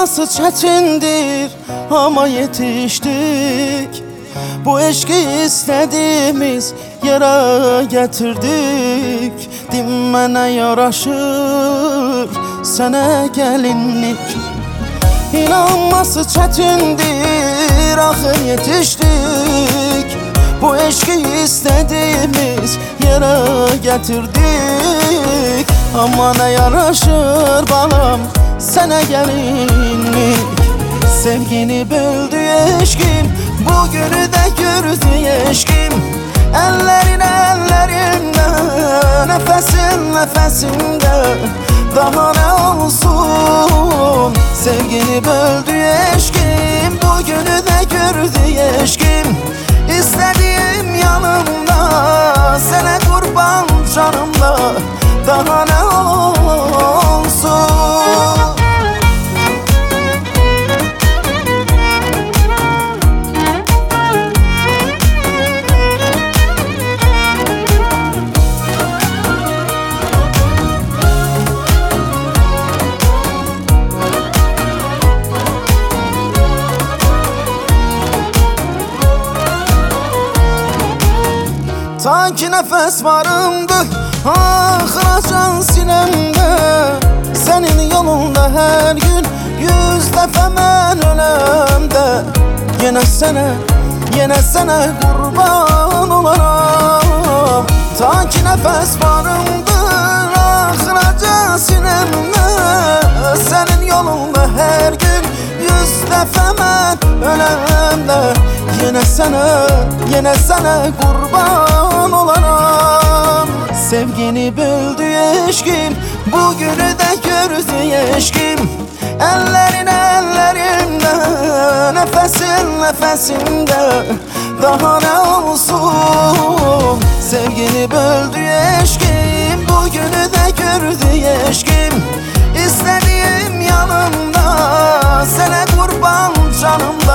İnanması çetindir ama yetiştik. Bu eşki istediğimiz yere getirdik. Dinmene yaraşır sana gelinlik. İnanması çetindir, ahır yetiştik. Bu eşki istediğimiz yere getirdik. Ama ne yaraşır balam sana gelinlik. Sevgini böldü eşkim, bugünü de gördü eşkim. Ellerin ellerimde, nefesin nefesimde. Daha ne olsun? Sevgini böldü eşkim, bugünü de gördü eşkim. İstediğim yanımda, sana kurban canımda. Daha ne olsun? Sanki nefes varımdı, ahıracan sinemde. Senin yolunda her gün 100 defa ben ölemde. Yine sana kurban olaram. Sanki nefes varımdı, ahıracan sinemde. Senin yolunda her gün 100 defa ben ölemde. Yine sana kurban olaram. Sevgini böldü eşkim, bugünü de gördü eşkim. Ellerin ellerimde, nefesin nefesimde. Daha ne olsun? Sevgini böldü eşkim, bugünü de gördü eşkim. İstediğim yanımda, sana kurban canımda.